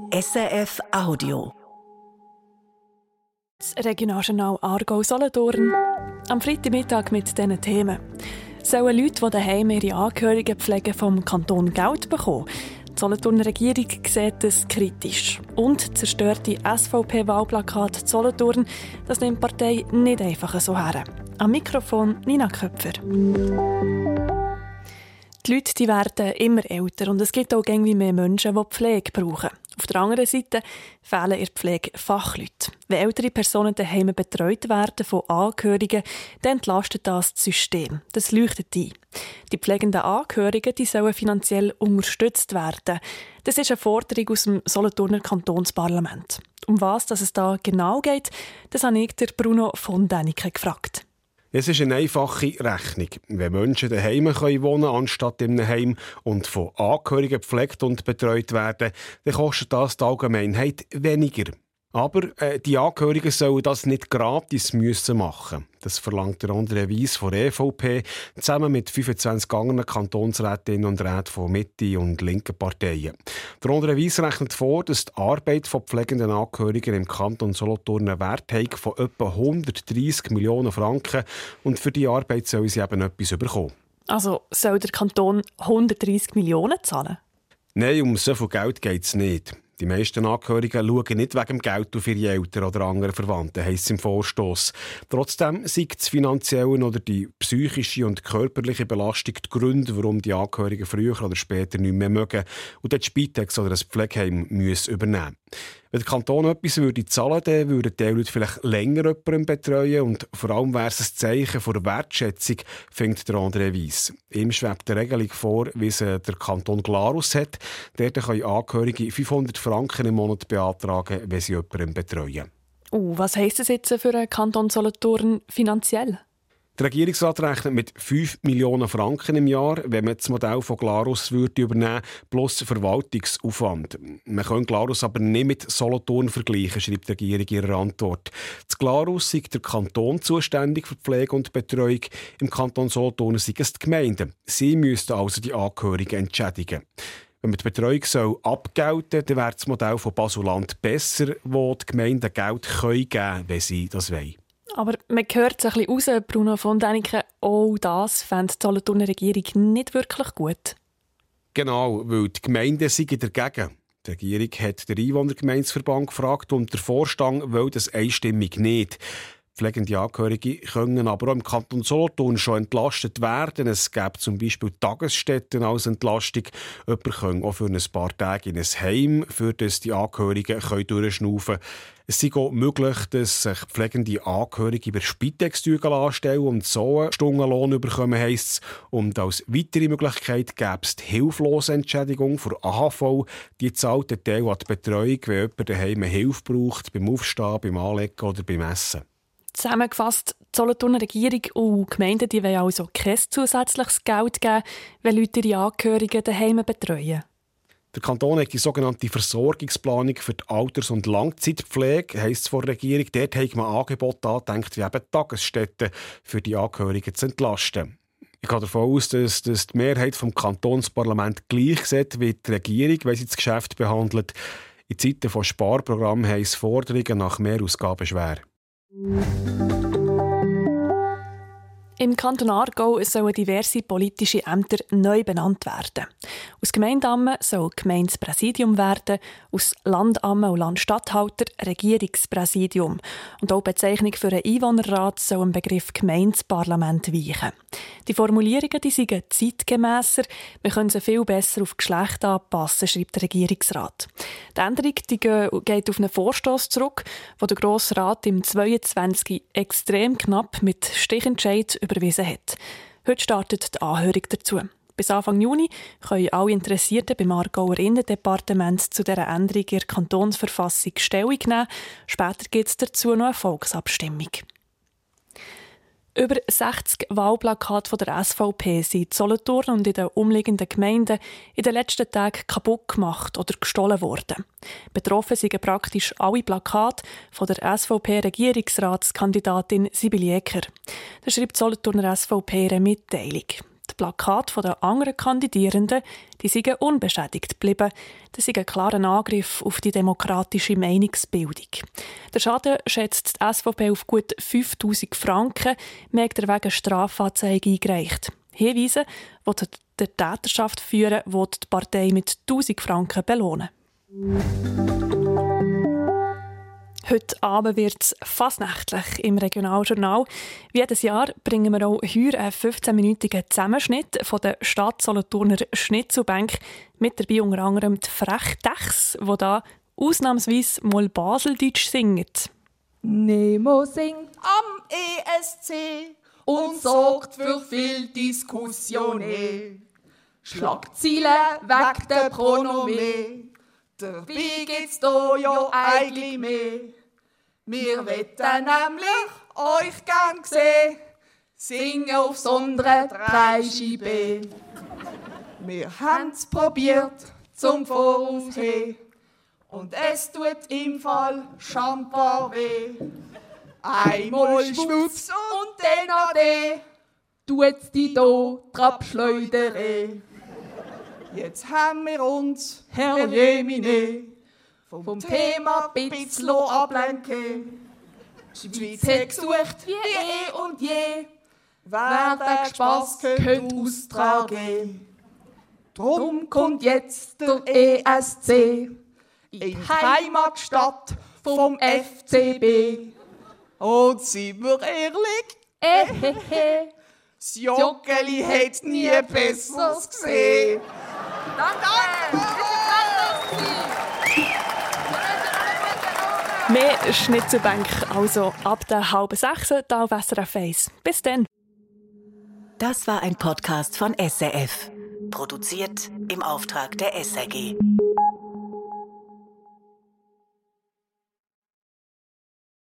SRF Audio. Das Regionaljournal Aargau-Solothurn. Am Freitagmittag mit diesen Themen. Sollen Leute, die daheim ihre Angehörigen pflegen, vom Kanton Geld bekommen? Die Solothurner Regierung sieht das kritisch. Und zerstörte SVP-Wahlplakat Solothurn, das nimmt die Partei nicht einfach so her. Am Mikrofon Nina Köpfer. Die Leute werden immer älter und es gibt auch irgendwie mehr Menschen, die Pflege brauchen. Auf der anderen Seite fehlen in der Pflege Fachleute. Wenn ältere Personen daheim betreut werden von Angehörigen, dann entlastet das System. Das leuchtet ein. Die pflegenden Angehörigen die sollen finanziell unterstützt werden. Das ist eine Forderung aus dem Solothurner Kantonsparlament. Um was es da genau geht, das habe ich der Bruno von Däniken gefragt. Es ist eine einfache Rechnung. Wenn Menschen daheim wohnen können, anstatt in einem Heim und von Angehörigen gepflegt und betreut werden, dann kostet das die Allgemeinheit weniger. Aber die Angehörigen sollen das nicht gratis machen. Das verlangt der André Weiss von der EVP zusammen mit 25 anderen Kantonsrätinnen und Räten von Mitte- und linken Parteien. Der André Weiss rechnet vor, dass die Arbeit von pflegenden Angehörigen im Kanton Solothurn einen Wert hat von etwa 130 Millionen Franken und für die Arbeit sollen sie eben etwas bekommen. Also soll der Kanton 130 Millionen zahlen? Nein, um so viel Geld geht es nicht. Die meisten Angehörigen schauen nicht wegen dem Geld auf ihre Eltern oder anderen Verwandten, heisst es im Vorstoss. Trotzdem sind das finanzielle oder die psychische und körperliche Belastung die Gründe, warum die Angehörigen früher oder später nicht mehr mögen und dann die Spitex oder ein Pflegeheim müssen übernehmen. Wenn der Kanton etwas zahlen würde, dann würden die Leute vielleicht länger jemanden betreuen und vor allem wäre es ein Zeichen von Wertschätzung, findet der André Weiss. Ihm schwebt eine Regelung vor, wie sie der Kanton Glarus hat. Dort können Angehörige 500 Franken im Monat beantragen, wenn sie jemanden betreuen. Was heisst das jetzt für den Kanton Solothurn finanziell? Der Regierungsrat rechnet mit 5 Millionen Franken im Jahr, wenn man das Modell von Glarus übernehmen würde, plus Verwaltungsaufwand. Man kann Glarus aber nicht mit Solothurn vergleichen, schreibt die Regierung in ihrer Antwort. Das Glarus ist der Kanton zuständig für Pflege und Betreuung. Im Kanton Solothurn sind es die Gemeinden. Sie müssten also die Angehörigen entschädigen. Wenn man die Betreuung abgelten soll, dann wäre das Modell von Basel-Land besser, wo die Gemeinden Geld geben können, wenn sie das wollen. Aber man hört es ein bisschen raus, Bruno von Däniken, auch das fände die Solothurner Regierung nicht wirklich gut. Genau, weil die Gemeinden sind dagegen. Die Regierung hat den Einwohnergemeindeverband gefragt und der Vorstand will das einstimmig nicht. Pflegende Angehörige können aber auch im Kanton Solothurn schon entlastet werden. Es gäbe zum Beispiel Tagesstätten als Entlastung. Jemand kann auch für ein paar Tage in ein Heim, für das die Angehörigen durchschnaufen können. Es ist auch möglich, dass sich pflegende Angehörige über Spitex anstellen und so einen Stundenlohn bekommen, heisst es. Und als weitere Möglichkeit gäbe es die Hilflosenentschädigung für AHV. Die zahlt den Teil an die Betreuung, wenn jemand daheim Hilfe braucht, beim Aufstehen, beim Anlegen oder beim Essen. Zusammengefasst, die Solothurner Regierung und Gemeinden die wollen also kein zusätzliches Geld geben, wenn Leute ihre Angehörigen daheim betreuen. Der Kanton hat die sogenannte Versorgungsplanung für die Alters- und Langzeitpflege, heisst es von der Regierung. Dort hat man Angebote angedenkt, wie eben Tagesstätten für die Angehörigen zu entlasten. Ich gehe davon aus, dass die Mehrheit vom Kantonsparlament gleich sieht wie die Regierung, wenn sie das Geschäft behandelt. In Zeiten von Sparprogrammen heisst Forderungen nach Mehrausgaben schwer. Im Kanton Aargau sollen diverse politische Ämter neu benannt werden. Aus Gemeindeamme soll Gemeindepräsidium werden, aus Landamme und Landstatthalter Regierungspräsidium. Und auch die Bezeichnung für einen Einwohnerrat soll im Begriff Gemeindeparlament weichen. Die Formulierungen die sind zeitgemässer, wir können sie viel besser auf Geschlecht anpassen, schreibt der Regierungsrat. Die Änderung die geht auf einen Vorstoss zurück, den der Grosse Rat im 2022 extrem knapp mit Stichentscheid überwiesen hat. Heute startet die Anhörung dazu. Bis Anfang Juni können alle Interessierten beim Aargauer Innendepartement zu dieser Änderung in der Kantonsverfassung Stellung nehmen. Später gibt es dazu noch eine Volksabstimmung. Über 60 Wahlplakate der SVP sind in Solothurn und in den umliegenden Gemeinden in den letzten Tagen kaputt gemacht oder gestohlen worden. Betroffen sind praktisch alle Plakate von der SVP-Regierungsratskandidatin Sibylle Ecker. Das schreibt die Solothurner SVP in einer Mitteilung. Die Plakate der anderen Kandidierenden, die seien unbeschädigt geblieben. Das sei ein klarer Angriff auf die demokratische Meinungsbildung. Der Schaden schätzt die SVP auf gut 5'000 Franken. Man hat wegen Strafanzeige eingereicht. Hinweise, die zu der Täterschaft führen, will die Partei mit 1'000 Franken belohnen. Heute Abend wird es fasnächtlich im Regionaljournal. Wie jedes Jahr bringen wir auch heute einen 15-minütigen Zusammenschnitt von der Stadt Solothurner Schnitzelbank. Mit dabei unter anderem die Frechdechs, die hier ausnahmsweise mal Baseldeutsch singt. Nemo singt am ESC und sorgt für viel Diskussionen. Schlagzeilen weg der Pronomen. Dabei gibt's da ja eigentlich mehr. Wir wetten nämlich euch gern sehen, singen auf sondere 3 Scheiben. Wir haben's probiert zum Vorausheben und es tut im Fall schambar weh. Einmal schwupps und dann ade, tut's die do trabschleudere. Jetzt haben wir uns, Herr Jemine, vom Thema bisschen ablenken. Die Schweiz hat gesucht, wie eh und je, wer den Spass könnte austragen. Drum kommt jetzt der ESC in die Heimatstadt vom FCB. Und sind wir ehrlich? Das Joggeli hat nie Besseres gesehen. Danke! Mehr Schnitzelbank also ab der 5:30 da auf SRF 1. Bis dann. Das war ein Podcast von SRF. Produziert im Auftrag der SRG.